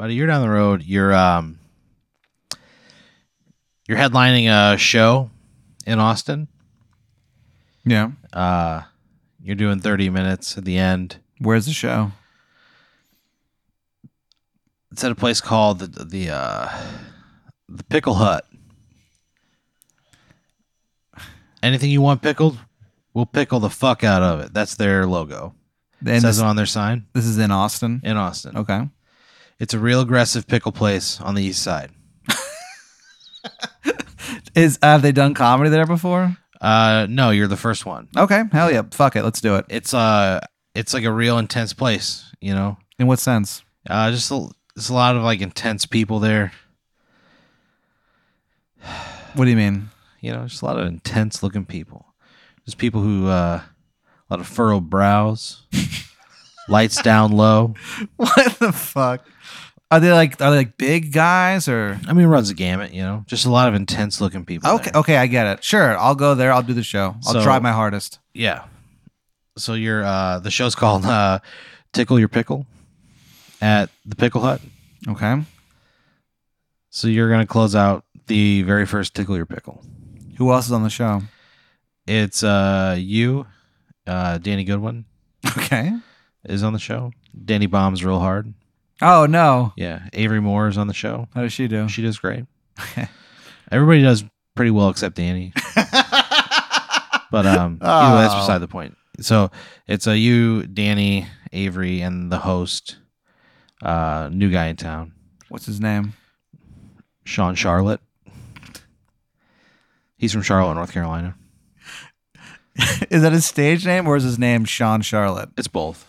about a year down the road, you're headlining a show in Austin. Yeah. You're doing 30 minutes at the end. Where's the show? It's at a place called the Pickle Hut. Anything you want pickled, we'll pickle the fuck out of it. That's their logo. It says it on their sign. This is in Austin? In Austin. Okay. It's a real aggressive pickle place on the east side. Have they done comedy there before? No, you're the first one. Okay. Hell yeah. Fuck it. Let's do it. It's like a real intense place, you know? In what sense? Just a lot of like intense people there. What do you mean? You know, just a lot of intense looking people. Just people who a lot of furrowed brows, lights down low. What the fuck? Are they like big guys or? I mean, it runs the gamut, you know. Just a lot of intense looking people. Okay, there. okay, I get it. Sure, I'll go there. I'll do the show. I'll try my hardest. Yeah. So you're the show's called Tickle Your Pickle at the Pickle Hut. Okay. So you're gonna close out the very first Tickle Your Pickle. Who else is on the show? It's you, Danny Goodwin. Okay. Is on the show. Danny bombs real hard. Oh no. Yeah. Avery Moore is on the show. How does she do? She does great. Everybody does pretty well except Danny. But anyway, that's beside the point. So it's you, Danny, Avery, and the host, new guy in town. What's his name? Sean Charlotte. He's from Charlotte, North Carolina. Is that his stage name or is his name Sean Charlotte? It's both.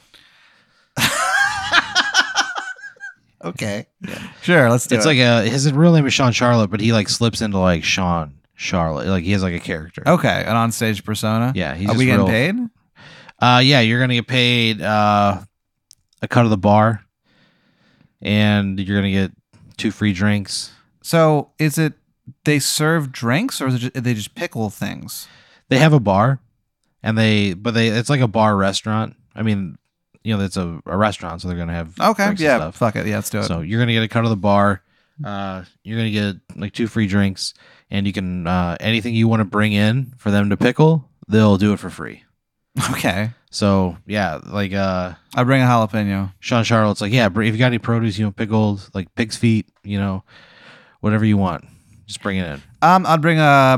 Okay. Yeah. Sure, let's do it. It's like his real name is Sean Charlotte, but he like slips into like Sean Charlotte. Like he has like a character. Okay, an onstage persona. Yeah. He's Are just we getting real, paid? Yeah, you're gonna get paid a cut of the bar, and you're gonna get 2 free drinks. So is it they serve drinks or is it they just pickle things? They have a bar, and it's like a bar restaurant. I mean, you know, it's a restaurant, so they're gonna have okay. drinks Yeah, and stuff. fuck it. Yeah, let's do it. So you're gonna get a cut of the bar. You're gonna get like 2 free drinks, and you can anything you want to bring in for them to pickle, they'll do it for free. Okay. So yeah, like I bring a jalapeno. Sean Charlotte's like, yeah, if you got any produce, you know, pickled, like pig's feet, you know, whatever you want, just bring it in. I'd bring a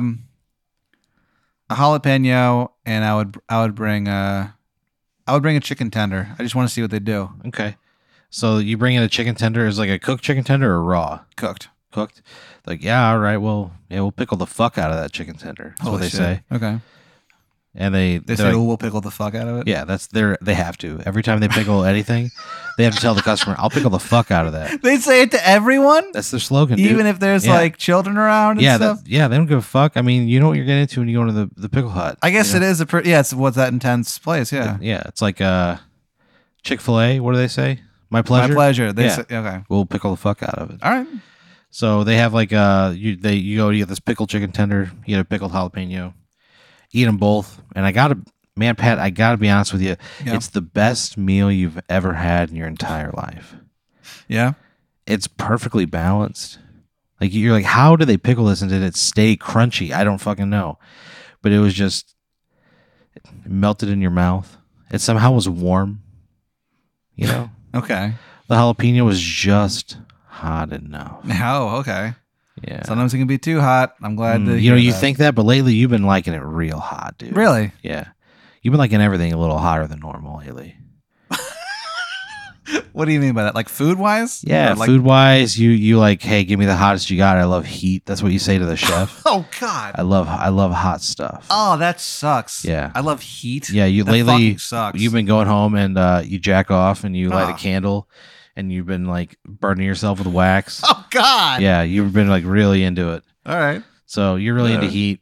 jalapeno, and I would bring a chicken tender. I just want to see what they do. Okay. So you bring in a chicken tender. Is it like a cooked chicken tender or raw? Cooked. Cooked. Like, yeah, all right. Well, yeah, we'll pickle the fuck out of that chicken tender. That's what they say. Okay. And they say, like, we'll pickle the fuck out of it. Yeah, they have to. Every time they pickle anything, they have to tell the customer, "I'll pickle the fuck out of that." They say it to everyone. That's their slogan, dude. Even if there's like children around and stuff. They don't give a fuck. I mean, you know what you're getting into when you go into the Pickle Hut. I guess it is it's what's that intense place? Yeah. Yeah, it's like Chick-fil-A. What do they say? My pleasure. My pleasure. They say, okay. We'll pickle the fuck out of it. All right. So they have like you go to get this pickled chicken tender, you get a pickled jalapeno, eat them both, and Pat, I gotta be honest with you, it's the best meal you've ever had in your entire life. Yeah, it's perfectly balanced. Like you're like, how did they pickle this and did it stay crunchy? I don't fucking know, but it was just it melted in your mouth. It somehow was warm. You know. Okay. The jalapeno was just hot enough. Oh, okay. Yeah. Sometimes it can be too hot. I'm glad that you think that, but lately you've been liking it real hot, dude. Really? Yeah. You've been liking everything a little hotter than normal lately. What do you mean by that? Like food wise? Yeah, like, food wise, you like, hey, give me the hottest you got. I love heat. That's what you say to the chef. Oh God. I love hot stuff. Oh, that sucks. Yeah. I love heat. Yeah, that lately sucks. You've been going home and you jack off and you light a candle and you've been like burning yourself with wax. Oh God. Yeah, you've been like really into it. All right. So you're really into heat.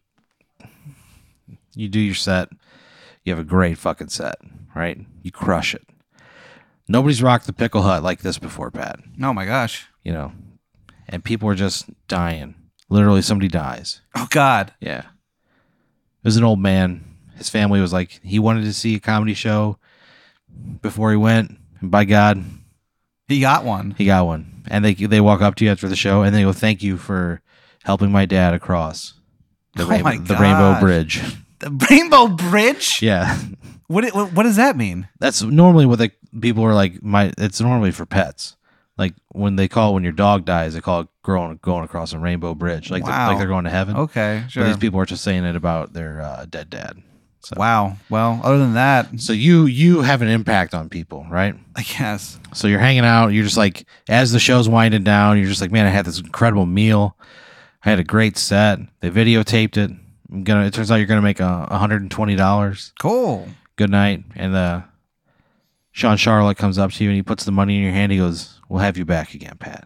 You do your set. You have a great fucking set, right? You crush it. Nobody's rocked the Pickle Hut like this before, Pat. Oh my gosh. You know, and people are just dying. Literally, somebody dies. Oh God. Yeah. It was an old man. His family was like, he wanted to see a comedy show before he went. And by God, He got one. He got one. And they walk up to you after the show and they go, "Thank you for helping my dad across the Rainbow Bridge." The Rainbow Bridge? Yeah. What does that mean? That's normally what people are like. It's normally for pets. Like when your dog dies, they call it going across a rainbow bridge. Like like they're going to heaven. Okay, sure. But these people are just saying it about their dead dad. So. Wow. Well, other than that, so you have an impact on people, right? I guess. So you're hanging out. You're just like, as the show's winding down, you're just like, man, I had this incredible meal. I had a great set. They videotaped it. It turns out you're gonna make $120. Cool. Good night. And Sean Charlotte comes up to you and he puts the money in your hand. He goes, "We'll have you back again, Pat."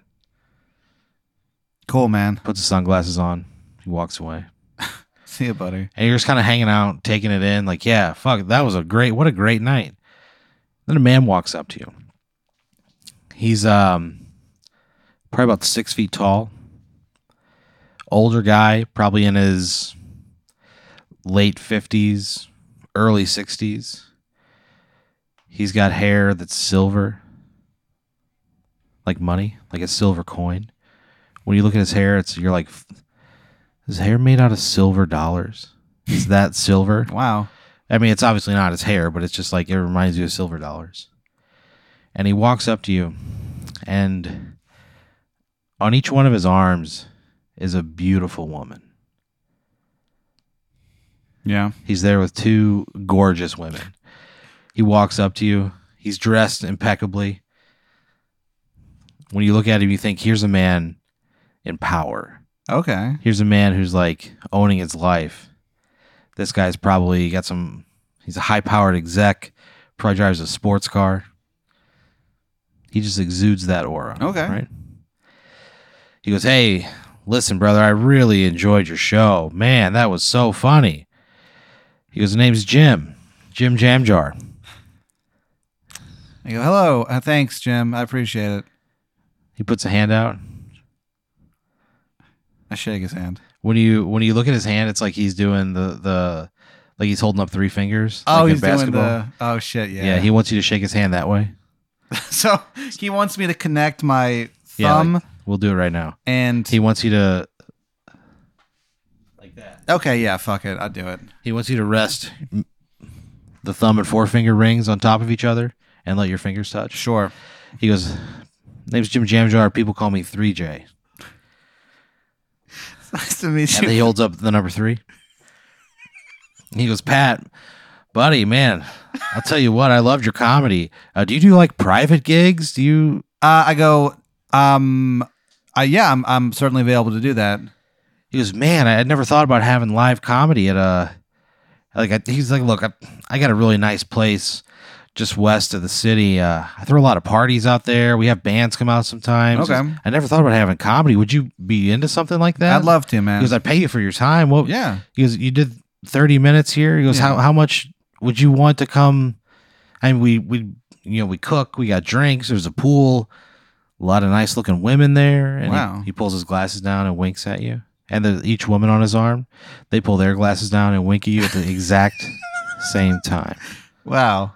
Cool, man. Puts his sunglasses on. He walks away. See you, buddy. And you're just kind of hanging out, taking it in. Like, yeah, fuck, that was what a great night. Then a man walks up to you. He's probably about 6 feet tall. Older guy, probably in his late 50s, early 60s. He's got hair that's silver, like money, like a silver coin. When you look at his hair, you're like, is hair made out of silver dollars? Is that silver? Wow. I mean, it's obviously not his hair, but it's just like it reminds you of silver dollars. And he walks up to you, and on each one of his arms is a beautiful woman. Yeah. He's there with two gorgeous women. He walks up to you. He's dressed impeccably. When you look at him, you think, here's a man in power. Okay. Here's a man who's like owning his life. This guy's probably he's a high-powered exec, probably drives a sports car. He just exudes that aura. Okay. Right? He goes, "Hey, listen, brother, I really enjoyed your show. Man, that was so funny." He goes, "His name's Jim Jamjar." I go, "Hello. Thanks, Jim. I appreciate it." He puts a hand out. I shake his hand. When you look at his hand, it's like he's doing the like he's holding up three fingers. Oh, like he's in basketball. doing the. Oh shit! Yeah. Yeah, he wants you to shake his hand that way. So he wants me to connect my Yeah, thumb, like, we'll do it right now. and He wants you to like that. okay, yeah, fuck it, I'll do it. He wants you to rest the thumb and forefinger rings on top of each other and let your fingers touch. Sure. He goes, "Name's Jim Jamjar. People call me 3J." Nice to meet And you. he holds up the number 3. He goes, "Pat, buddy, man, I'll tell you what. I loved your comedy. Do you do like private gigs? Do you?" I go, yeah, I'm certainly available to do that. He goes, "Man, I had never thought about having live comedy at a." He's like, "Look, I got a really nice place just west of the city. I throw a lot of parties out there. We have bands come out sometimes. Okay. I never thought about having comedy. Would you be into something like that?" I'd love to, man. He goes, "I'd pay you for your time." Well, Yeah. He goes, "You did 30 minutes here." He goes, Yeah. How much would you want to come? And we cook. We got drinks. There's a pool. A lot of nice looking women there. And Wow. he pulls his glasses down and winks at you. And each woman on his arm, they pull their glasses down and wink at you at the exact same time. Wow.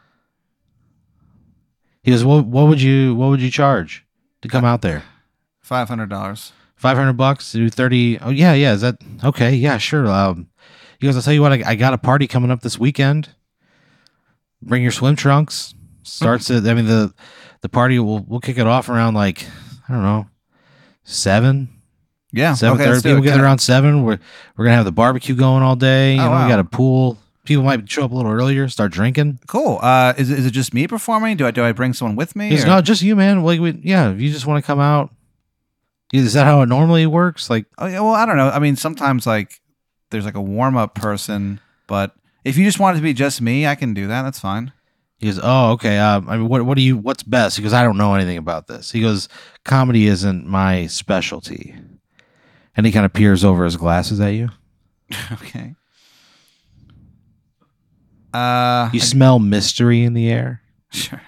He goes, what would you charge to come out there? $500. $500 to do 30. Oh yeah. Is that okay? Yeah, sure. He goes, "I'll tell you what, I got a party coming up this weekend. Bring your swim trunks." Starts at, I mean, the party, we'll kick it off around like, I don't know, 7. Yeah. 7:30. Okay, let's do People it. get there around 7. We're gonna have the barbecue going all day. You Oh, know, wow. we got a pool. People might show up a little earlier, start drinking. Cool. Is it just me performing? Do I bring someone with me? He goes, or- "No, just you, man. Like, if you just want to come out." Is that how it normally works? Like, Oh yeah. Well, I don't know. I mean, sometimes like there's like a warm up person, but if you just want it to be just me, I can do that. That's fine. he goes, "Oh, okay. I mean, what's best?" He goes, "I don't know anything about this." He goes, "Comedy isn't my specialty." And he kind of peers over his glasses at you. Okay. You smell mystery in the air. Sure.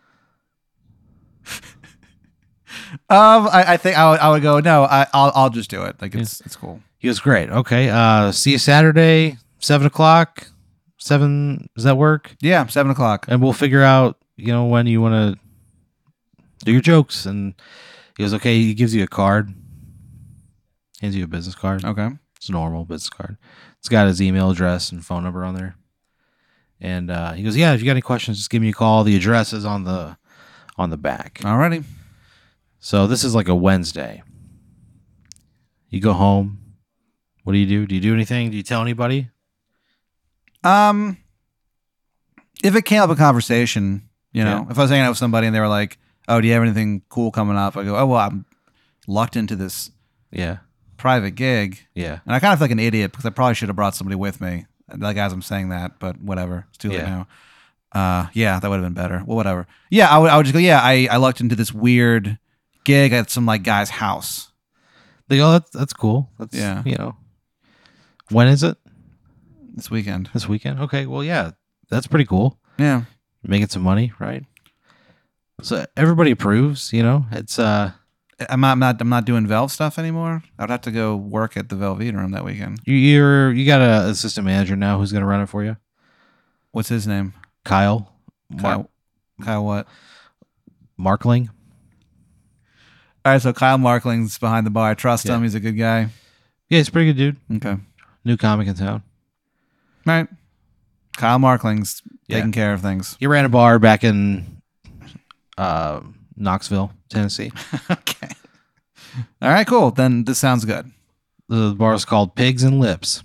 I think I would go. No, I'll just do it. Like it's cool. He goes, "Great. Okay. See you Saturday, 7:00. 7. Does that work? Yeah, 7:00. And we'll figure out, when you want to do your jokes. And he goes, okay. He gives you a card, hands you a business card. Okay. It's a normal business card. It's got his email address and phone number on there. And he goes, yeah, if you got any questions, just give me a call. The address is on the back. Alrighty. So this is like a Wednesday. You go home. What do you do? Do you do anything? Do you tell anybody? If it came up a conversation, if I was hanging out with somebody and they were like, oh, do you have anything cool coming up? I go, oh, well, I'm locked into this private gig. Yeah. And I kind of feel like an idiot because I probably should have brought somebody with me. Like as I'm saying that, but whatever. It's too late now. That would have been better. Well, whatever. Yeah, I would just go, I lucked into this weird gig at some like guy's house. They go, that's cool. That's, when is it? This weekend. This weekend? Okay, well, yeah, that's pretty cool. Yeah. Making some money, right? So everybody approves, it's... I'm not doing Velve stuff anymore. I would have to go work at the Velveeta Room that weekend. You got an assistant manager now who's going to run it for you? What's his name? Kyle. Kyle what? Markling. All right, so Kyle Markling's behind the bar. I trust him. He's a good guy. Yeah, he's a pretty good dude. Okay. New comic in town. All right. Kyle Markling's taking care of things. He ran a bar back in Knoxville, Tennessee. Okay. All right, cool. Then this sounds good. The bar is called Pigs and Lips.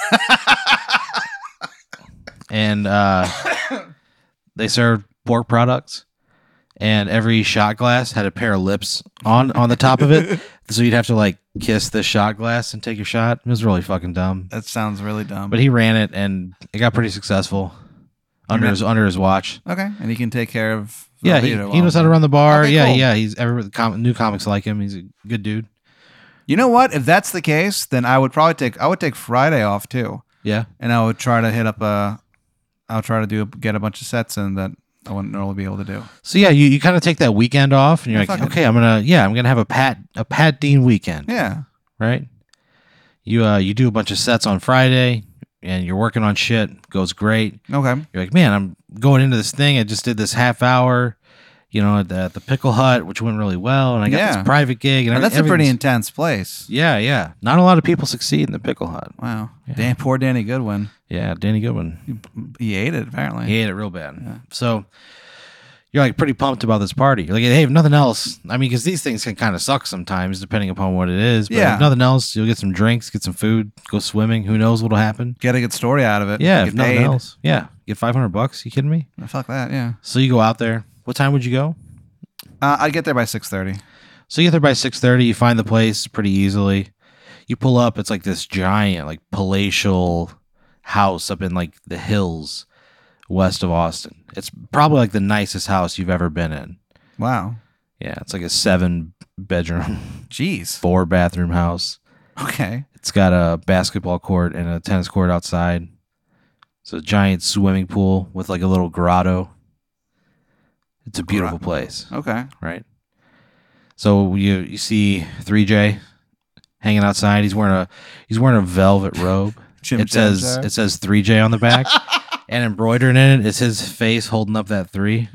And they served pork products. And every shot glass had a pair of lips on the top of it. So you'd have to like kiss the shot glass and take your shot. It was really fucking dumb. That sounds really dumb. But he ran it and it got pretty successful under his watch. Okay. And he can take care of he knows how to run the bar. Okay, yeah, cool. yeah. He's new comics like him. He's a good dude. You know what? If that's the case, then I would take Friday off too. Yeah. And I would try to get a bunch of sets in that I wouldn't normally be able to do. So yeah, you kind of take that weekend off, and you're like, okay, I'm gonna have a Pat Dean weekend. Yeah. Right. You do a bunch of sets on Friday, and you're working on shit. Goes great. Okay. You're like, man, I'm going into this thing. I just did this half hour, at the Pickle Hut, which went really well, and I got this private gig, and that's a pretty intense place. Yeah, yeah. Not a lot of people succeed in the Pickle Hut. Wow. Yeah. Poor Danny Goodwin. Yeah, Danny Goodwin. He ate it, apparently. He ate it real bad. Yeah. So you're like pretty pumped about this party. You're like, hey, if nothing else, I mean, because these things can kind of suck sometimes depending upon what it is. But if nothing else, you'll get some drinks, get some food, go swimming. Who knows what'll happen? Get a good story out of it. Yeah, if nothing else. Yeah, get $500. You kidding me? Fuck that, yeah. So you go out there. What time would you go? I'd get there by 6:30. So you get there by 6:30. You find the place pretty easily. You pull up. It's like this giant, like palatial house up in like the hills west of Austin. It's probably like the nicest house you've ever been in. Wow. Yeah, it's like a 7-bedroom, jeez, 4-bathroom house. Okay. It's got a basketball court and a tennis court outside. It's a giant swimming pool with like a little grotto. It's a beautiful place. Okay. Right. So you see 3J hanging outside. He's wearing a velvet robe. It says 3J on the back, and embroidered in it is his face holding up that 3.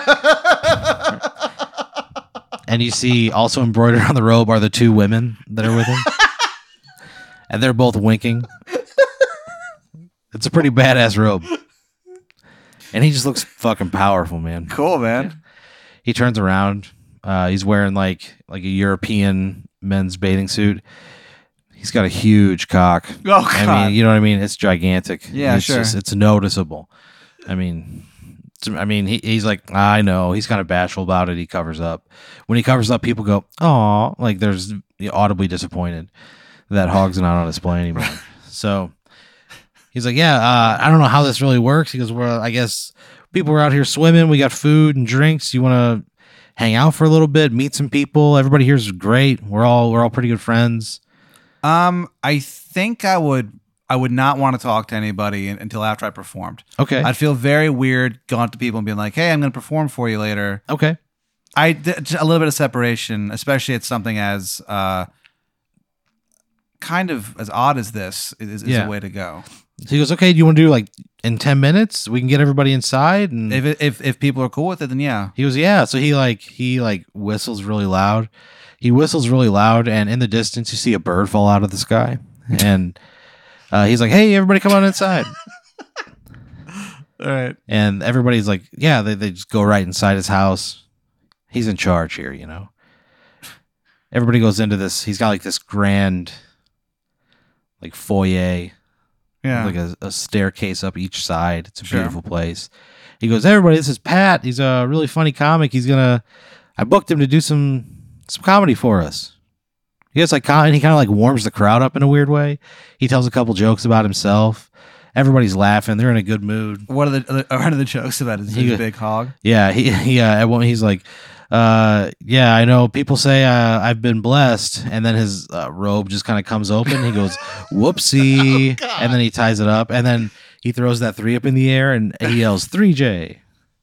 And you see also embroidered on the robe are the 2 women that are with him, and they're both winking. It's a pretty badass robe, and he just looks fucking powerful, man. Cool, man. Yeah. He turns around. He's wearing like a European men's bathing suit. He's got a huge cock. Oh, God. I mean, you know what I mean? It's gigantic. Yeah, it's sure. It's noticeable. I mean, he's like, I know. He's kind of bashful about it. He covers up. When he covers up, people go, "Aw!" Like there's audibly disappointed that Hog's not on display anymore. So he's like, "Yeah, I don't know how this really works." He goes, "Well, I guess people are out here swimming. We got food and drinks. You want to hang out for a little bit, meet some people. Everybody here is great. We're all pretty good friends." I think I would not want to talk to anybody until after I performed. Okay. I'd feel very weird going up to people and being like, "Hey, I'm going to perform for you later." Okay. A little bit of separation, especially at something as kind of as odd as this is a way to go. So he goes, okay, do you want to do like in 10 minutes? We can get everybody inside. And If people are cool with it, then yeah. he goes, yeah. So he whistles really loud. He whistles really loud, and in the distance, you see a bird fall out of the sky. And he's like, hey, everybody come on inside. All right. And everybody's like, yeah, they just go right inside his house. He's in charge here, you know. Everybody goes into this. He's got like this grand, like foyer, like a staircase up each side. It's a beautiful place. He goes, everybody, this is Pat. He's a really funny comic. I booked him to do some comedy for us. He gets like, and he kind of like warms the crowd up in a weird way. He tells a couple jokes about himself. Everybody's laughing. They're in a good mood. What are the jokes about his big hog? Yeah, he's like, yeah, I know people say I've been blessed, and then his robe just kind of comes open. He goes, whoopsie, and then he ties it up, and then he throws that 3 up in the air, and he yells 3J.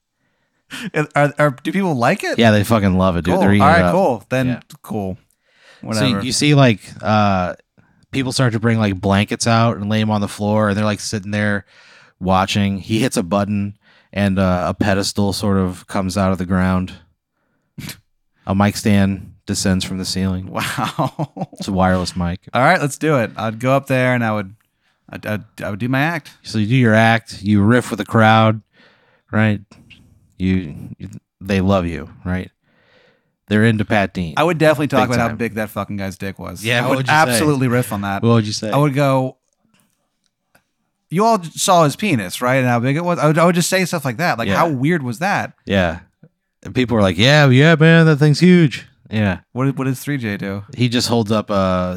Do people like it? Yeah, they fucking love it, dude. Cool. They're eating all right, it up. cool. Then cool. Whatever. So you see, like, people start to bring like blankets out and lay them on the floor, and they're like sitting there watching. He hits a button, and a pedestal sort of comes out of the ground. A mic stand descends from the ceiling. Wow. It's a wireless mic. All right, let's do it. I'd go up there and I would do my act. So you do your act, you riff with the crowd, right? They love you, right? They're into Pat Dean. I would definitely talk Big about time. how big that fucking guy's dick was. Yeah, I what would would you say? absolutely riff on that. What would you say? I would go, you all saw his penis, right? And how big it was? I would just say stuff like that. Like, how weird was that? Yeah. And people are like, yeah, man, that thing's huge. Yeah. What does 3J do? He just holds up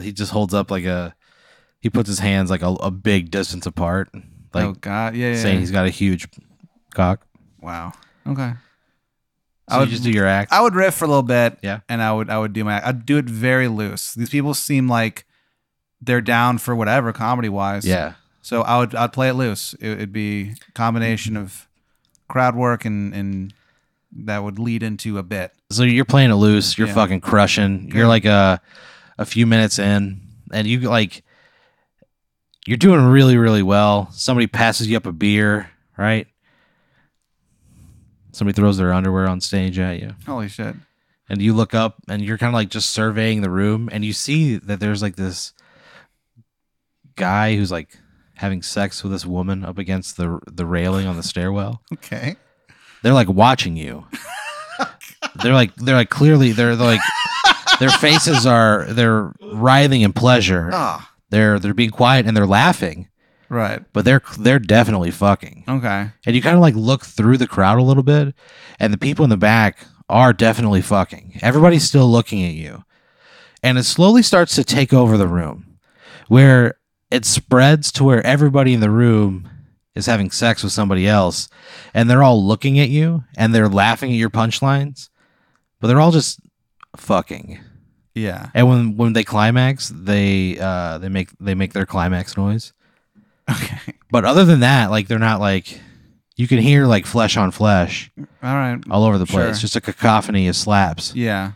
he puts his hands like a big distance apart. Like, oh God. Yeah. Saying he's got a huge cock. Wow. Okay. So I would just do your act. I would riff for a little bit. Yeah. And I would do my act. I'd do it very loose. These people seem like they're down for whatever comedy wise. Yeah. So I'd play it loose. It'd be a combination of crowd work and that would lead into a bit. So you're playing it loose. You're fucking crushing. You're like a few minutes in, and you're doing really, really well. Somebody passes you up a beer, right? Somebody throws their underwear on stage at you. Holy shit. And you look up, and you're kind of like just surveying the room, and you see that there's like this guy who's like having sex with this woman up against the railing on the stairwell. Okay. They're like watching you. They're like clearly they're like their faces they're writhing in pleasure. Ah. They're being quiet and they're laughing. Right. But they're definitely fucking. Okay. And you kind of like look through the crowd a little bit, and the people in the back are definitely fucking. Everybody's still looking at you. And it slowly starts to take over the room, where it spreads to where everybody in the room is having sex with somebody else, and they're all looking at you and they're laughing at your punchlines, but they're all just fucking. Yeah. And when they climax, they make their climax noise. Okay. But other than that, like, they're not like, you can hear like flesh on flesh all right, all over the place. Sure. Just a cacophony of slaps. Yeah.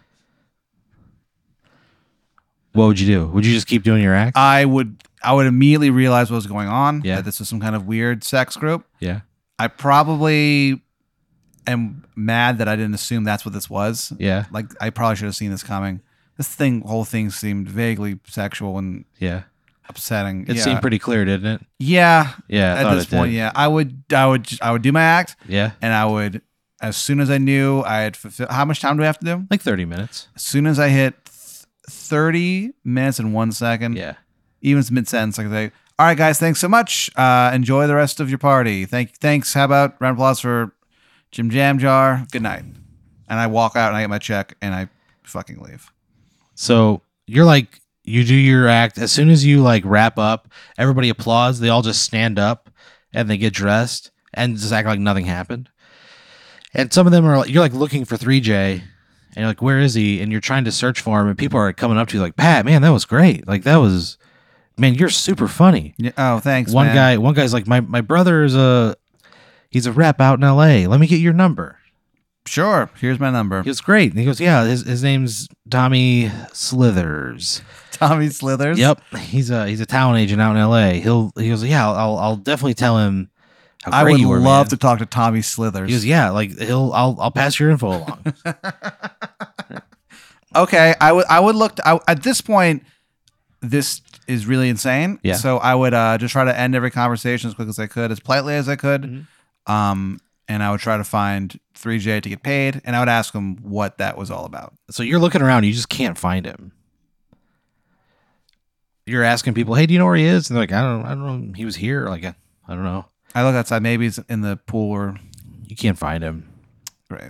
What would you do? Would you just keep doing your act? I would immediately realize what was going on. Yeah. That this was some kind of weird sex group. Yeah. I probably am mad that I didn't assume that's what this was. Yeah. Like, I probably should have seen this coming. This whole thing seemed vaguely sexual and Yeah. upsetting. It seemed pretty clear, didn't it? Yeah. Yeah. I At thought this it did. point, yeah. I would do my act, Yeah. and I would, as soon as I knew I had fulfilled. How much time do I have to do? Like 30 minutes. As soon as I hit 30 minutes and 1 second. Yeah. Even it's mid-sentence, I can say, all right, guys, thanks so much. Enjoy the rest of your party. Thanks. How about round of applause for Jim Jam Jar? Good night. And I walk out and I get my check and I fucking leave. So you're like, you do your act. As soon as you like wrap up, everybody applauds. They all just stand up and they get dressed and just act like nothing happened. And some of them are, you're like looking for 3J and you're like, where is he? And you're trying to search for him, and people are coming up to you like, Pat, man, that was great. Like, man, you're super funny. Yeah. Oh, thanks. One man. guy's like, my brother he's a rep out in LA. Let me get your number. Sure. Here's my number. He goes, great. And he goes, yeah, his name's Tommy Slithers. Tommy Slithers. Yep, he's a talent agent out in L.A. He goes, yeah, I'll definitely tell him how I great would you were, love man. to talk to Tommy Slithers. He goes, yeah, like I'll pass your info along. Okay, I would look at this point. This is really insane. Yeah. So I would just try to end every conversation as quick as I could, as politely as I could. Mm-hmm. And I would try to find 3J to get paid, and I would ask him what that was all about. So you're looking around, you just can't find him. You're asking people, hey, do you know where he is? And they're like, I don't know. He was here. Like, I don't know. I look outside. Maybe he's in the pool or. You can't find him. Right.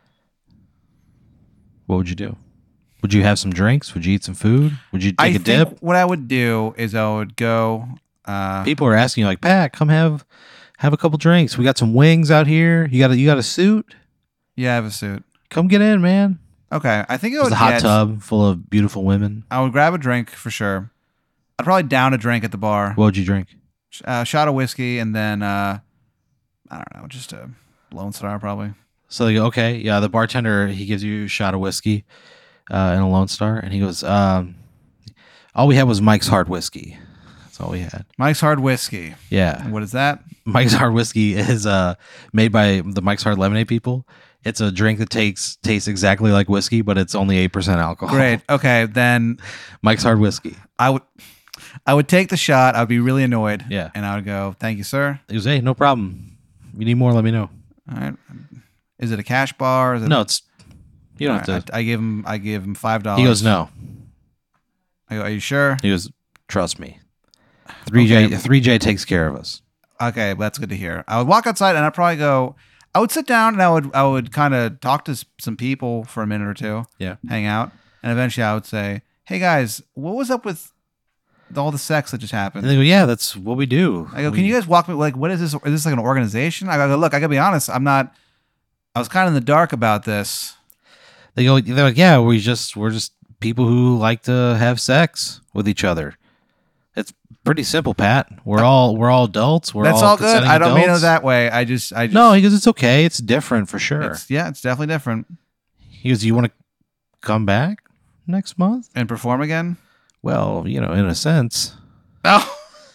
What would you do? Would you have some drinks? Would you eat some food? Would you take a dip? What I would do is I would go. People are asking you, like, Pat, come have a couple drinks. We got some wings out here. You got a suit? Yeah, I have a suit. Come get in, man. Okay, I think it There's would a hot tub full of beautiful women. I would grab a drink for sure. I'd probably down a drink at the bar. What would you drink? Shot of whiskey, and then I don't know, just a Lone Star probably. So they go, okay, yeah. The bartender, he gives you a shot of whiskey and a Lone Star, and he goes, all we had was Mike's Hard Whiskey. That's all we had. Mike's Hard Whiskey. Yeah. And what is that? Mike's Hard Whiskey is made by the Mike's Hard Lemonade people. It's a drink that tastes exactly like whiskey, but it's only 8% alcohol. Great. Okay, then Mike's Hard Whiskey. I would take the shot. I'd be really annoyed. Yeah. And I would go, "Thank you, sir." He goes, hey, no problem. If you need more, let me know. All right. Is it a cash bar? Is it No, it's you don't have to. I give him $5. He goes, no. I go, "Are you sure?" He goes, trust me. 3J Okay. 3J takes care of us. Okay, that's good to hear. I would walk outside and I'd probably go. I would sit down and I would kind of talk to some people for a minute or two. Yeah. Hang out, and eventually I would say, "Hey guys, what was up with all the sex that just happened?" And they go, yeah, that's what we do. I go, "Can you guys walk me? Like, what is this? Is this like an organization?" I go, "Look, I gotta be honest. I'm not. I was kind of in the dark about this." They're like, yeah, we're just people who like to have sex with each other. It's pretty simple, Pat. We're all adults. That's all good. I don't mean it that way. I just no. He goes, it's okay. It's different for sure. It's definitely different. He goes, you want to come back next month and perform again? Well, in a sense. Oh.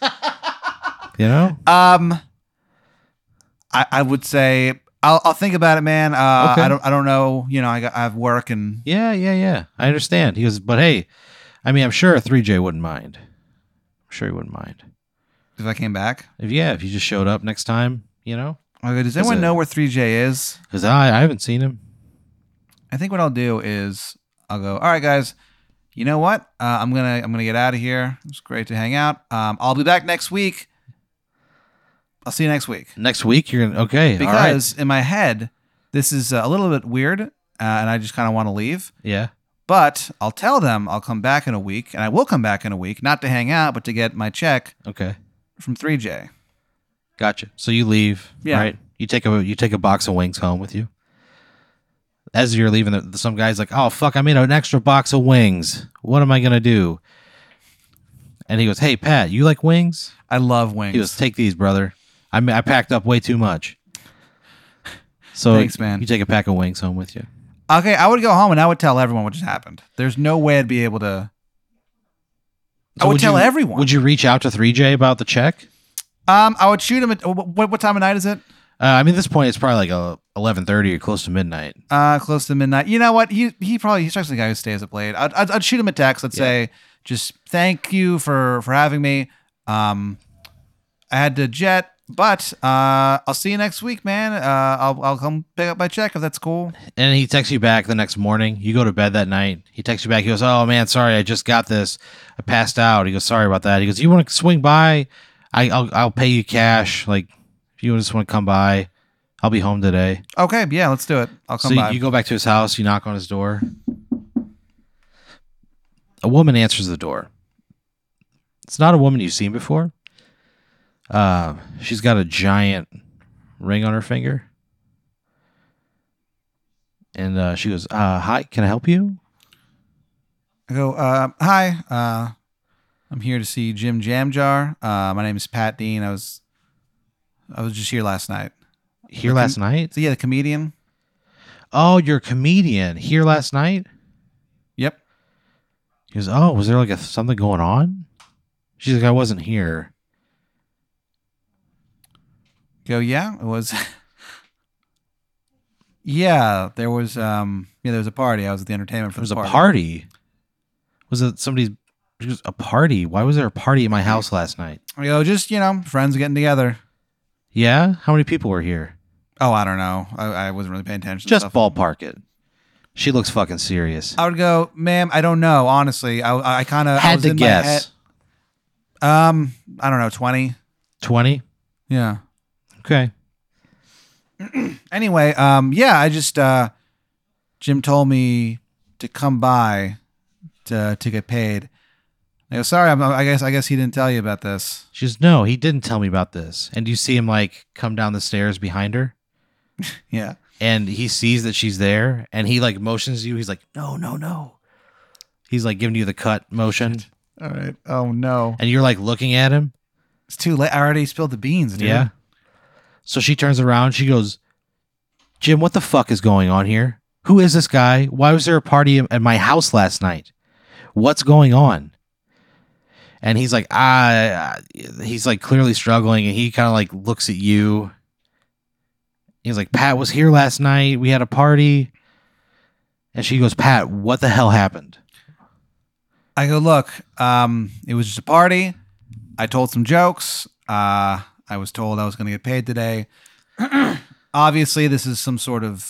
I would say I'll think about it, man. Okay. I don't know. I have work and yeah. I understand. He goes, but hey, I mean, I'm sure 3J wouldn't mind. I'm sure he wouldn't mind if I came back. If you just showed up next time, Okay, does anyone know where 3J is? Because I haven't seen him. I think what I'll do is I'll go, all right, guys. You know what? I'm gonna get out of here. It's great to hang out. I'll be back next week. I'll see you next week. Next week, you're gonna okay. Because in my head, this is a little bit weird, and I just kind of want to leave. Yeah. But I'll tell them I'll come back in a week, and I will come back in a week, not to hang out, but to get my check. Okay. From 3J. Gotcha. So you leave. Yeah. Right. You take a box of wings home with you. As you're leaving, some guy's like, "Oh fuck! I made an extra box of wings. What am I gonna do?" And he goes, "Hey Pat, you like wings?" I love wings. He goes, "Take these, brother. I packed up way too much." So thanks, man. You take a pack of wings home with you. Okay, I would go home and I would tell everyone what just happened. There's no way I'd be able to. So I would tell everyone. Would you reach out to 3J about the check? I would shoot him at what time of night is it? I mean, at this point, it's probably like 11:30 or close to midnight. Close to midnight. You know what? He strikes the guy who stays up late. I'd shoot him a text. Let's say, just thank you for having me. I had to jet, but I'll see you next week, man. I'll come pick up my check if that's cool. And he texts you back the next morning. You go to bed that night. He texts you back. He goes, "Oh man, sorry, I just got this. I passed out." He goes, "Sorry about that." He goes, "You want to swing by? I'll pay you cash. Like if you just want to come by, I'll be home today." Okay, yeah, let's do it. I'll come by. You go back to his house. You knock on his door. A woman answers the door. It's not a woman you've seen before. She's got a giant ring on her finger. And she goes, "Hi, can I help you?" I go, "Hi, I'm here to see Jim Jamjar. My name is Pat Dean. I was just here last night." Last night? So yeah, the comedian. Oh, you're a comedian here last night? Yep. He goes, oh, was there like something going on? She's like, I wasn't here. Go, yeah, it was. Yeah, there was there was a party. I was at the entertainment for There was the a party. party. Was it somebody's? She goes, a party? Why was there a party at my house last night? I go, just, friends getting together. Yeah? How many people were here? Oh, I don't know. I wasn't really paying attention. Just to stuff. ballpark it. She looks fucking serious. I would go, ma'am, I don't know, honestly. I kind of Had to guess. I don't know, 20. 20? Yeah. Okay. Anyway, yeah, I just Jim told me to come by to get paid. I go, sorry, I guess he didn't tell you about this. She goes, no, he didn't tell me about this. And you see him like come down the stairs behind her. Yeah. And he sees that she's there and he like motions you. He's like, no. He's like giving you the cut motion. All right. Oh, no. And you're like looking at him. It's too late. I already spilled the beans, dude. Yeah. So she turns around. She goes, Jim, what the fuck is going on here? Who is this guy? Why was there a party at my house last night? What's going on? And he's like, he's like clearly struggling. And he kind of like looks at you. He's like, Pat was here last night. We had a party. And she goes, Pat, what the hell happened? I go, look, it was just a party. I told some jokes. I was told I was going to get paid today. Obviously, this is some sort of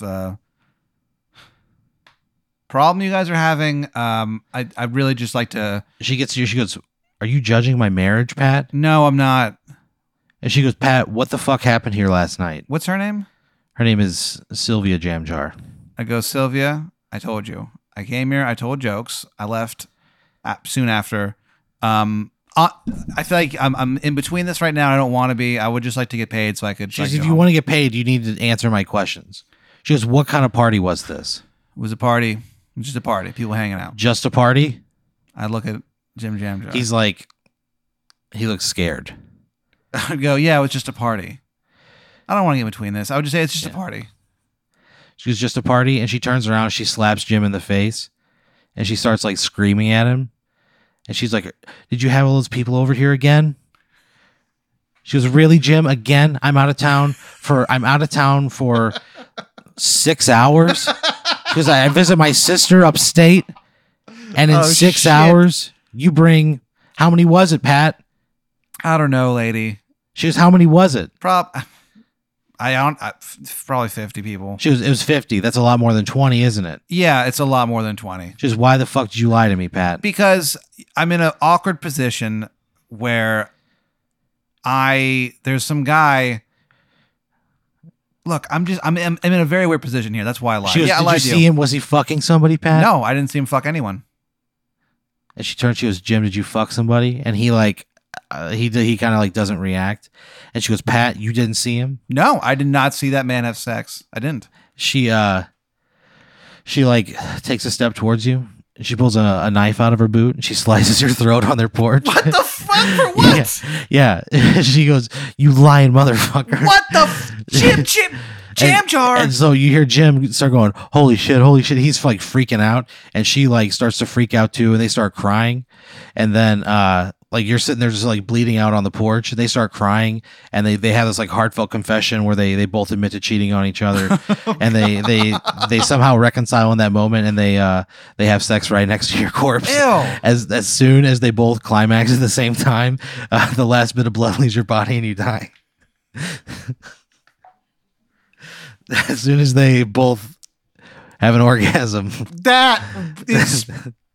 problem you guys are having. I'd really just like to... She gets to you. She goes, are you judging my marriage, Pat? No, I'm not. And she goes, Pat, what the fuck happened here last night? What's her name? Her name is Sylvia Jamjar. I go, Sylvia, I told you. I came here. I told jokes. I left soon after. I feel like I'm in between this right now. I don't want to be. I would just like to get paid so I could. She goes, if you want to get paid, you need to answer my questions. She goes, what kind of party was this? It was a party. It was just a party. People hanging out. Just a party? I look at Jim Jamjar. He's like, he looks scared. I'd go, yeah, it was just a party. I don't want to get between this. I would just say it's just a party. She goes, just a party? And she turns around, she slaps Jim in the face, and she starts like screaming at him. And she's like, did you have all those people over here again? She goes, really, Jim? Again? I'm out of town for 6 hours. She goes, I visit my sister upstate. And in 6 hours, you bring, how many was it, Pat? I don't know, lady. She goes, how many was it? Probably 50 people. She goes, it was 50. That's a lot more than 20, isn't it? Yeah, it's a lot more than 20. She goes, why the fuck did you lie to me, Pat? Because I'm in an awkward position where there's some guy. Look, I'm in a very weird position here. That's why I lied. She goes, I did lied you to see him? Was he fucking somebody, Pat? No, I didn't see him fuck anyone. And she goes, Jim, did you fuck somebody? And he like, he kind of like doesn't react. And she goes, Pat, you didn't see him? No, I did not see that man have sex. I didn't. She like takes a step towards you. And she pulls a knife out of her boot and she slices your throat on their porch. What the fuck? For what? Yeah. She goes, you lying motherfucker. What the Jam jar. And so you hear Jim start going, holy shit. He's like freaking out. And she like starts to freak out too. And they start crying. And then, like you're sitting there just like bleeding out on the porch. They start crying and they have this like heartfelt confession where they both admit to cheating on each other. And they somehow reconcile in that moment and they have sex right next to your corpse. Ew. As soon as they both climax at the same time, the last bit of blood leaves your body and you die. As soon as they both have an orgasm. That is...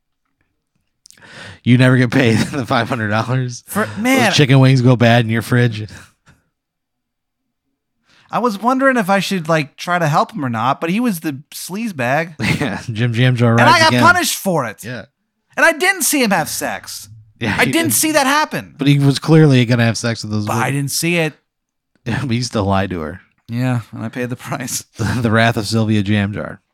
You never get paid the $500. For man, those chicken wings go bad in your fridge. I was wondering if I should like try to help him or not, but he was the sleaze bag. Yeah, Jim Jamjar and I got punished for it. Yeah, and I didn't see him have sex. Yeah, I didn't see that happen. But he was clearly gonna have sex with those. But I didn't see it. But he still lied to her. Yeah, and I paid the price. The wrath of Sylvia Jamjar.